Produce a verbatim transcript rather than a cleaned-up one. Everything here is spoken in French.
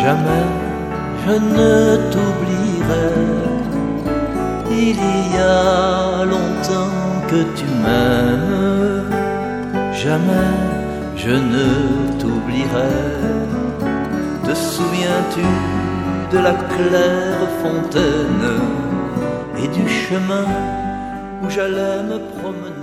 Jamais je ne t'oublierai. Il y a longtemps que tu m'aimes. Jamais je ne t'oublierai. Te souviens-tu de la claire fontaine et du chemin où j'allais me promener?